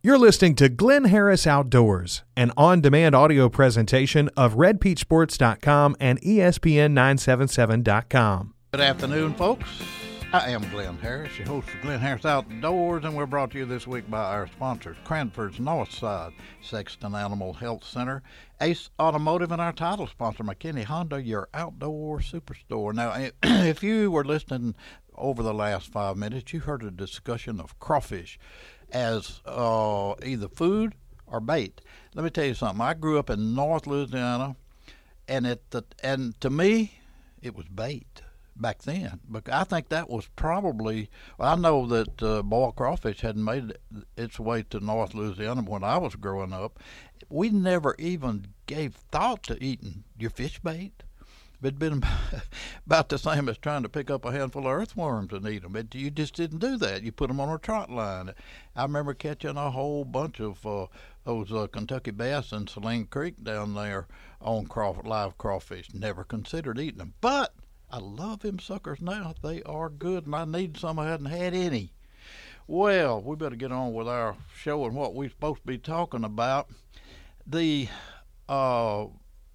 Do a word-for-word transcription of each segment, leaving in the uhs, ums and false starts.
You're listening to Glenn Harris Outdoors, an on-demand audio presentation of red peach sports dot com and E S P N nine seventy-seven dot com. Good afternoon, folks. I am Glenn Harris, your host for Glenn Harris Outdoors, and we're brought to you this week by our sponsors, Cranford's Northside, Sexton Animal Health Center, Ace Automotive, and our title sponsor, McKinney Honda, your outdoor superstore. Now, if you were listening over the last five minutes, you heard a discussion of crawfish as uh, either food or bait. Let me tell you something. I grew up in North Louisiana, and it and to me, it was bait back then. But I think that was probably. Well, I know that uh, boiled crawfish hadn't made its way to North Louisiana when I was growing up. We never even gave thought to eating your fish bait. It'd been about the same as trying to pick up a handful of earthworms and eat them. But you just didn't do that. You put them on a trot line. I remember catching a whole bunch of uh, those uh, Kentucky bass in Saline Creek down there on craw- live crawfish. Never considered eating them. But I love them suckers now. They are good, and I need some. I hadn't had any. Well, we better get on with our show and what we're supposed to be talking about. The... Uh,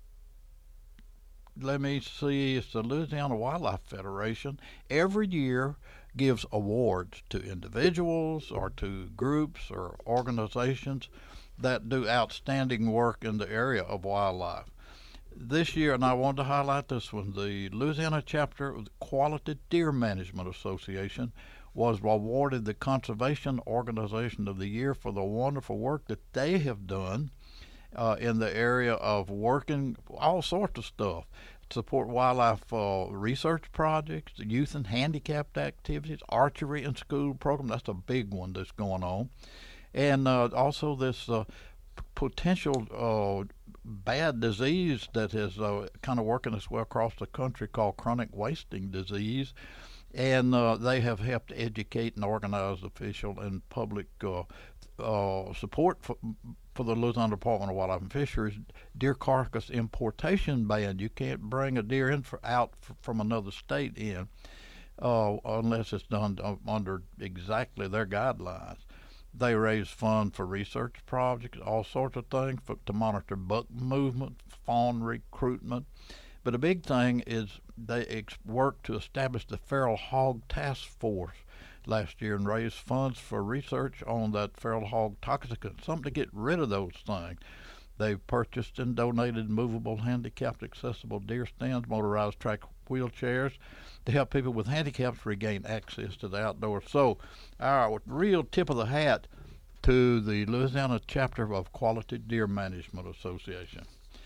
Let me see, it's the Louisiana Wildlife Federation. Every year gives awards to individuals or to groups or organizations that do outstanding work in the area of wildlife. This year, and I want to highlight this one, the Louisiana chapter of the Quality Deer Management Association was awarded the Conservation Organization of the Year for the wonderful work that they have done Uh, in the area of working all sorts of stuff, support wildlife uh, research projects, youth and handicapped activities, archery and school program. That's a big one that's going on. And uh, also this uh, p- potential uh, bad disease that is uh, kind of working its way across the country called chronic wasting disease. And uh, they have helped educate and organize official and public uh, uh, support for for the Louisiana Department of Wildlife and Fisheries deer carcass importation ban. You can't bring a deer in for, out for, from another state in uh, unless it's done under exactly their guidelines. They raise funds for research projects, all sorts of things for, to monitor buck movement, fawn recruitment. But a big thing is they ex- work to establish the Feral Hog Task Force last year and raised funds for research on that feral hog toxicant, something to get rid of those things. They've purchased and donated movable, handicapped, accessible deer stands, motorized track wheelchairs to help people with handicaps regain access to the outdoors. So our real tip of the hat to the Louisiana chapter of Quality Deer Management Association.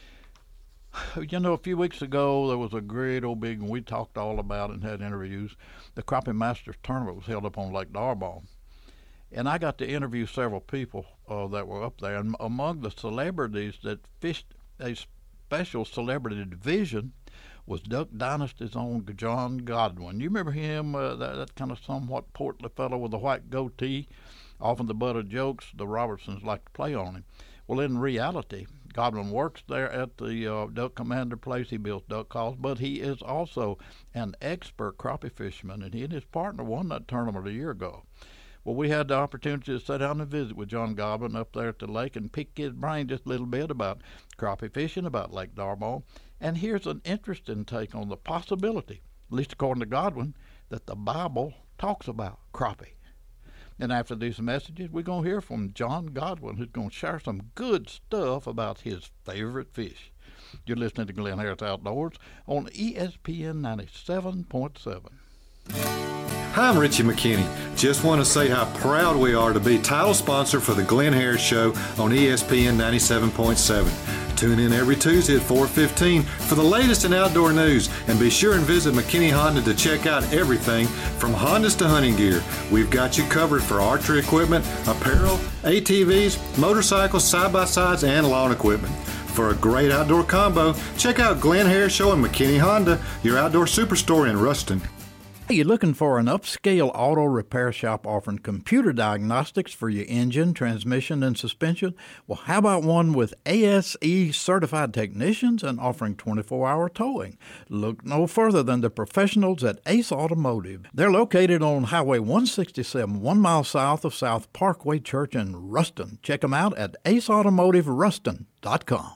You know, a few weeks ago, there was a great old big, and we talked all about it and had interviews. The Crappie Masters Tournament was held up on Lake D'Arbonne. And I got to interview several people uh, that were up there. And among the celebrities that fished a special celebrity division was Duck Dynasty's own John Godwin. You remember him, uh, that, that kind of somewhat portly fellow with a white goatee, often the butt of jokes. The Robertsons like to play on him. Well, in reality, Godwin works there at the uh, Duck Commander place. He builds duck calls, but he is also an expert crappie fisherman, and he and his partner won that tournament a year ago. Well, we had the opportunity to sit down and visit with John Godwin up there at the lake and pick his brain just a little bit about crappie fishing, about Lake D'Arbonne. And here's an interesting take on the possibility, at least according to Godwin, that the Bible talks about crappie. And after these messages, we're going to hear from John Godwin, who's going to share some good stuff about his favorite fish. You're listening to Glenn Harris Outdoors on E S P N ninety-seven point seven. Hi, I'm Richie McKinney. Just want to say how proud we are to be title sponsor for the Glenn Harris Show on E S P N ninety-seven point seven. Tune in every Tuesday at four fifteen for the latest in outdoor news, and be sure and visit McKinney Honda to check out everything from Hondas to hunting gear. We've got you covered for archery equipment, apparel, A T Vs, motorcycles, side-by-sides, and lawn equipment. For a great outdoor combo, check out Glenn Harris Show and McKinney Honda, your outdoor superstore in Ruston. Are you looking for an upscale auto repair shop offering computer diagnostics for your engine, transmission, and suspension? Well, how about one with A S E certified technicians and offering twenty-four hour towing? Look no further than the professionals at Ace Automotive. They're located on Highway one sixty-seven, one mile south of South Parkway Church in Ruston. Check them out at ace automotive ruston dot com.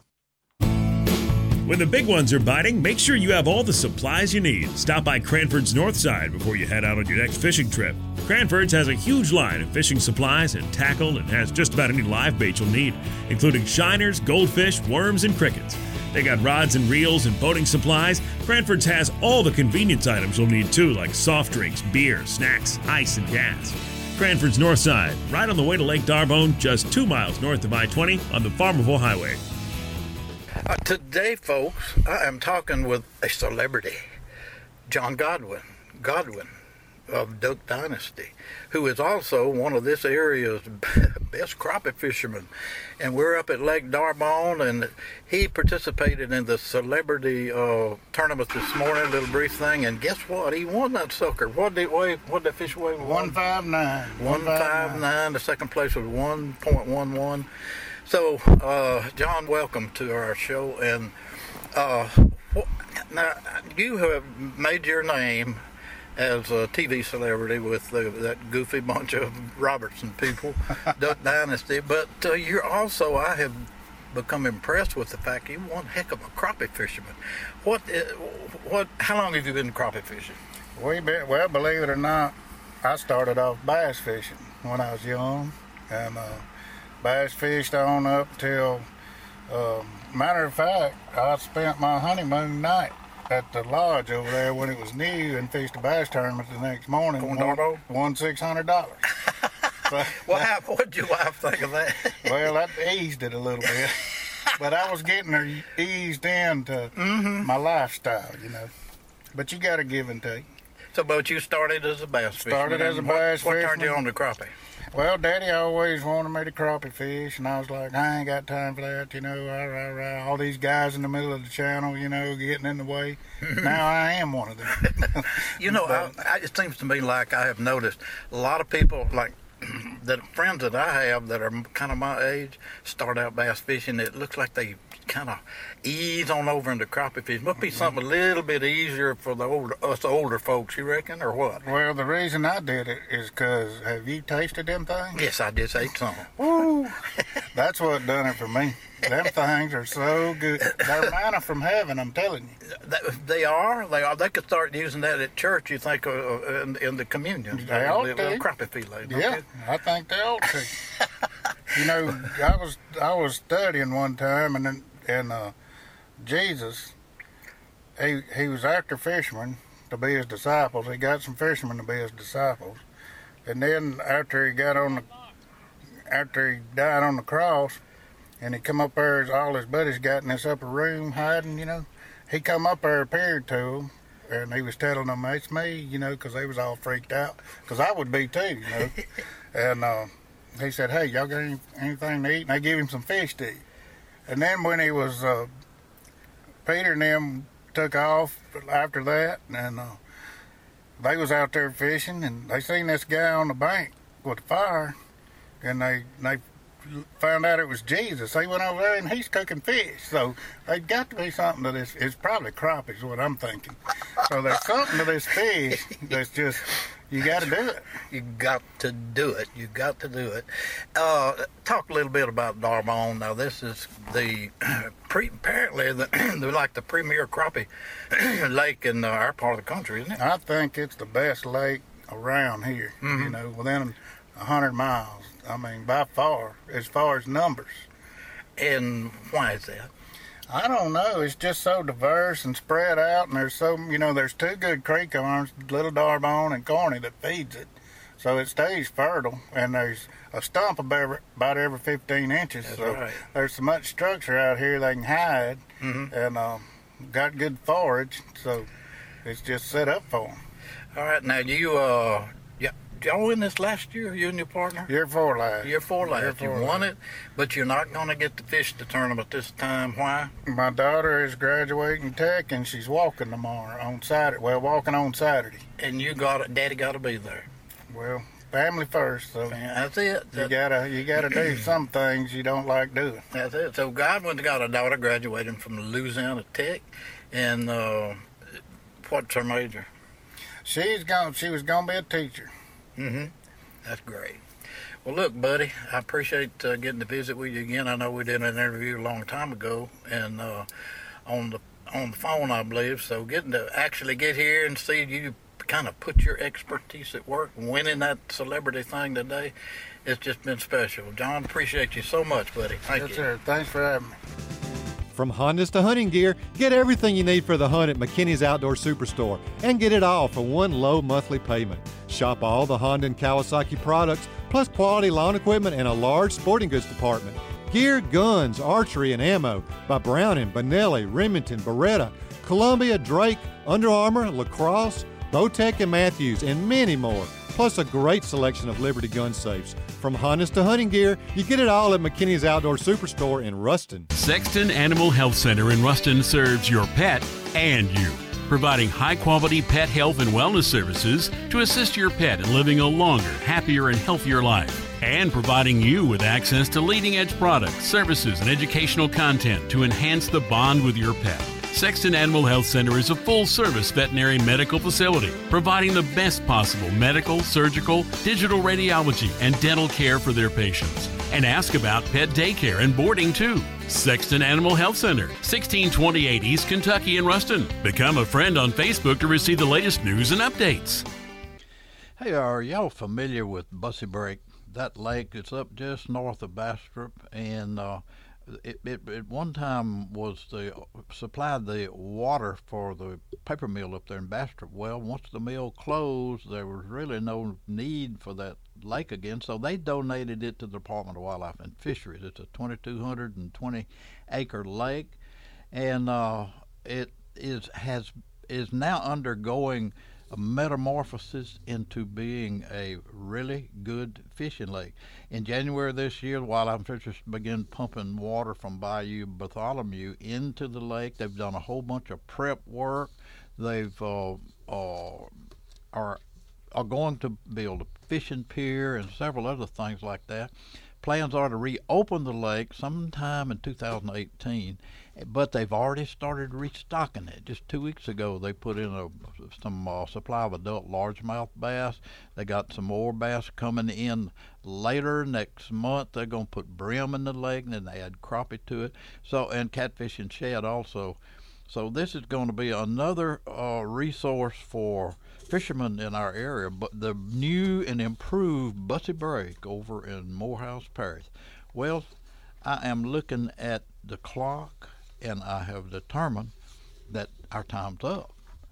When the big ones are biting, make sure you have all the supplies you need. Stop by Cranford's North Side before you head out on your next fishing trip. Cranford's has a huge line of fishing supplies and tackle and has just about any live bait you'll need, including shiners, goldfish, worms, and crickets. They got rods and reels and boating supplies. Cranford's has all the convenience items you'll need too, like soft drinks, beer, snacks, ice, and gas. Cranford's North Side, right on the way to Lake D'Arbonne, just two miles north of I twenty on the Farmerville Highway. Uh, today, folks, I am talking with a celebrity, John Godwin, Godwin of Duck Dynasty, who is also one of this area's best crappie fishermen. And we're up at Lake D'Arbonne, and he participated in the celebrity uh, tournament this morning, a little brief thing. And guess what? He won that sucker. What did weigh? What did that fish weigh? One five nine. One five nine. The second place was one point one one. So, uh, John, welcome to our show. And uh, now you have made your name as a T V celebrity with the, that goofy bunch of Robertson people, Duck Dynasty. But uh, you're also, I have become impressed with the fact you're one heck of a crappie fisherman. What, what? How long have you been crappie fishing? We been, well, believe it or not, I started off bass fishing when I was young, and uh, bass fished on up till, uh, matter of fact, I spent my honeymoon night at the lodge over there when it was new and fished a bass tournament the next morning. Going Darbo? Won six hundred dollars. So, well, how, what did your wife think of that? Well, that eased it a little bit. But I was getting her eased into mm-hmm. my lifestyle, you know. But you got to give and take. So, but you started as a bass fisherman. Started as a bass what, fisherman. What turned you on to crappie? Well, Daddy always wanted me to crappie fish, and I was like, I ain't got time for that, you know, rah, rah, rah. All these guys in the middle of the channel, you know, getting in the way. Now I am one of them. You know, but, I, I, it seems to me like I have noticed a lot of people, like the friends that I have that are kind of my age, start out bass fishing. It looks like they kind of ease on over into crappie fishing. Must be something a little bit easier for the older, us older folks, you reckon, or what? Well, the reason I did it is because, have you tasted them things? Yes, I did taste some. Woo! That's what done it for me. Them things are so good. They're manna from heaven, I'm telling you. They are. They are. They could start using that at church, you think, uh, in, in the communion. They ought to. Little crappie fillet. Yeah, they? I think they ought to. You know, I was I was studying one time, and then, and uh, Jesus, he he was after fishermen to be his disciples. He got some fishermen to be his disciples, and then after he got on the after he died on the cross, and he come up there, as all his buddies got in this upper room hiding, you know, he come up there, appeared to them, and he was telling them, it's me, you know, because they was all freaked out, because I would be too, you know. And uh, he said, hey, y'all got any, anything to eat? And they gave him some fish to eat. And then when he was, uh, Peter and them took off after that, and uh, they was out there fishing, and they seen this guy on the bank with a fire, and they they found out it was Jesus. They went over there, and he's cooking fish. So there's got to be something to this. It's probably crappie is what I'm thinking. So there's something to this fish that's just, you got to do it. You got to do it. You got to do it. Uh, talk a little bit about D'Arbonne. Now, this is the, pre, apparently, the, they're like the premier crappie lake in uh, our part of the country, isn't it? I think it's the best lake around here, mm-hmm. you know, within a hundred miles. I mean, by far, as far as numbers. And why is that? I don't know. It's just so diverse and spread out, and there's so, you know, there's two good creek arms, Little D'Arbonne and Corny, that feeds it. So it stays fertile, and there's a stump about every fifteen inches. That's so right. There's so much structure out here they can hide, mm-hmm. and uh, got good forage, so it's just set up for them. All right, now you, uh, yeah, y'all win this last year, you and your partner? Year four last. Year four last. Year four you won last. it, but you're not going to get to fish the tournament this time. Why? My daughter is graduating tech, and she's walking tomorrow on Saturday. Well, walking on Saturday. And you got it. Daddy got to be there. Well, family first. So that's it. You gotta, you gotta do some things you don't like doing. That's it. So Godwin's got a daughter graduating from Louisiana Tech, and uh, what's her major? She's going. She was gonna be a teacher. Mm-hmm. That's great. Well, look, buddy, I appreciate uh, getting to visit with you again. I know we did an interview a long time ago, and uh, on the on the phone, I believe. So getting to actually get here and see you kind of put your expertise at work, winning that celebrity thing today, it's just been special. John, appreciate you so much, buddy. Thank yes, you. sir. Thanks for having me. From Hondas to hunting gear, get everything you need for the hunt at McKinney's Outdoor Superstore and get it all for one low monthly payment. Shop all the Honda and Kawasaki products, plus quality lawn equipment and a large sporting goods department. Gear, guns, archery, and ammo by Browning, Benelli, Remington, Beretta, Columbia, Drake, Under Armour, Lacrosse, Bowtech and Matthews, and many more, plus a great selection of Liberty gun safes. From Hondas to hunting gear, you get it all at McKinney's Outdoor Superstore in Ruston. Sexton Animal Health Center in Ruston serves your pet and you, providing high-quality pet health and wellness services to assist your pet in living a longer, happier, and healthier life, and providing you with access to leading-edge products, services, and educational content to enhance the bond with your pet. Sexton Animal Health Center is a full-service veterinary medical facility, providing the best possible medical, surgical, digital radiology, and dental care for their patients. And ask about pet daycare and boarding, too. Sexton Animal Health Center, sixteen twenty-eight East Kentucky in Ruston. Become a friend on Facebook to receive the latest news and updates. Hey, are y'all familiar with Bussy Break? That lake is up just north of Bastrop, and uh, It, it at one time was the supplied the water for the paper mill up there in Bastrop. Well, once the mill closed, there was really no need for that lake again, so they donated it to the Department of Wildlife and Fisheries. It's a twenty-two hundred twenty acre lake, and uh, it is has is now undergoing a metamorphosis into being a really good fishing lake. In January of this year, the Wildlife Fisheries began pumping water from Bayou Bartholomew into the lake. They've done a whole bunch of prep work. They've uh, uh, are are going to build a fishing pier and several other things like that. Plans are to reopen the lake sometime in two thousand eighteen, but they've already started restocking it. Just two weeks ago, they put in a some uh, supply of adult largemouth bass. They got some more bass coming in later next month. They're going to put brim in the lake, and then they add crappie to it. So and catfish and shad also. So this is going to be another uh, resource for fishermen in our area. But the new and improved Bussy Break over in Morehouse Parish. Well, I am looking at the clock, and I have determined that our time's up.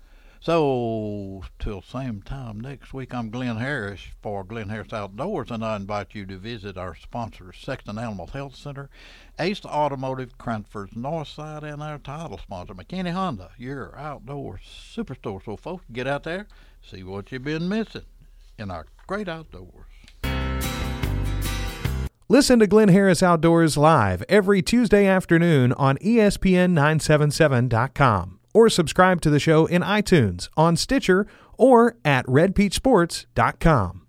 So, till same time next week, I'm Glenn Harris for Glenn Harris Outdoors, and I invite you to visit our sponsors, Sexton Animal Health Center, Ace Automotive, Cranford's North Side, and our title sponsor, McKinney Honda, your outdoor superstore. So, folks, get out there, see what you've been missing in our great outdoors. Listen to Glenn Harris Outdoors live every Tuesday afternoon on E S P N nine seventy-seven dot com or subscribe to the show in iTunes, on Stitcher, or at red peach sports dot com.